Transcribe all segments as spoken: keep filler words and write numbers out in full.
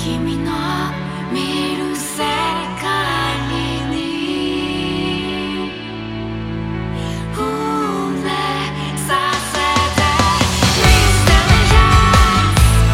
君の見る世界に触れさせて Mysterious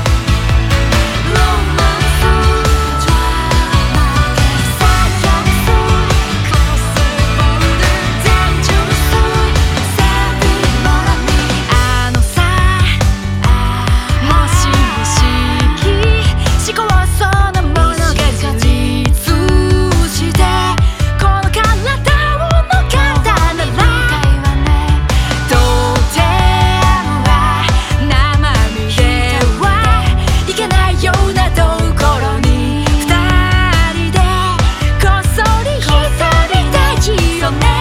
Romance Drama 最悪Possible Dangerous Savvy あのさもしもし思考そのものが果実してこの体を逃ったならとても生身ではいけないようなところに二人でこっそり一人でよね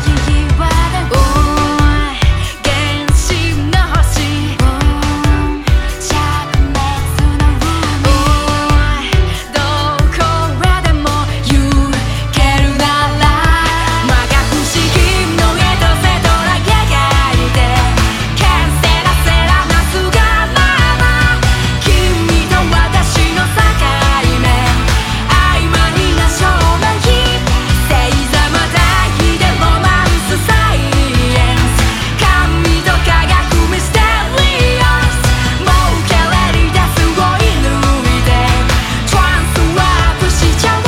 原始の星灼熱の海どこへでも行けるなら摩訶不思議のエトセトラ描いてケンセラセラなすがまま君と私の境目曖昧な証明星座またいでロマンスサイエンス神と科学ミステリアスもうけれり出すを射抜いてトランスワープしちゃおう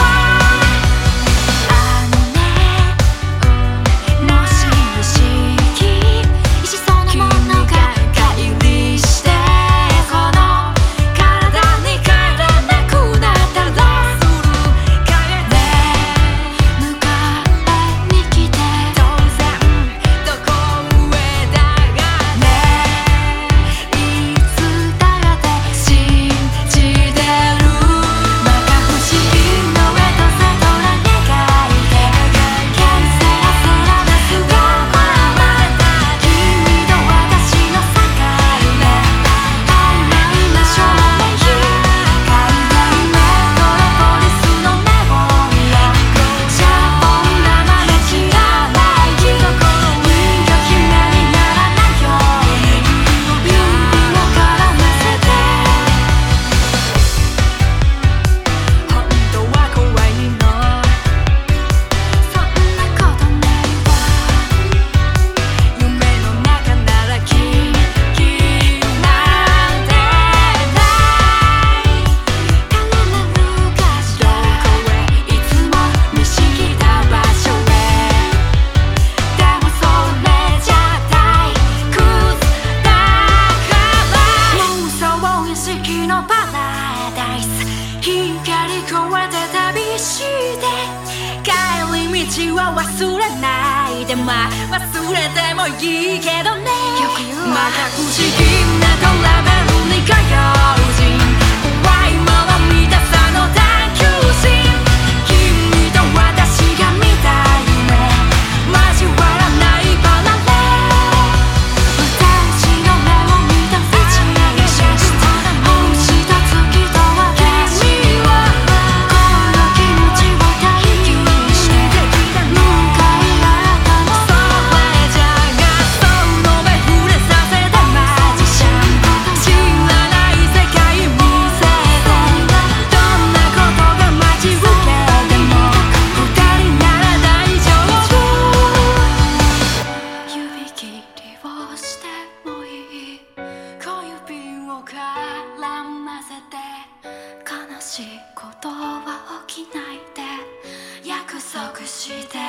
あのねもし意識意志そのものが乖離してこの体に帰らなくなったらする影で向かいに来て当然どこへだがねいつだって信じてる摩訶不思議のエトセトラ描いてケンセラセラなすがまま君と私の境目曖昧な証明海外メトロポリスのネボンラジャポン生で知らない人魚姫にならないように指を絡ませて本当は怖いのそんなことないわ夢の中ならキンキンなんてない離れるかしらどこへいつも見知った場所へでもそれじゃ退屈だから妄想意識のパラダイス光越えて旅して帰り道は忘れないでまあ忘れてもいいけどねまた不思議なトラベルに通う人怖いもの見たさの探求心君と私が見た夢交わらないパラレル私の目を見たフィジーシス星と月と私はこの気持ちを体験して向かい合ったのそれじゃがその目触れさせてマジシャン知らない世界見せてどんなことが待ち受けても二人なら大丈夫指切りをしてもいい小指を絡ませて悲しいことは起きないで約束して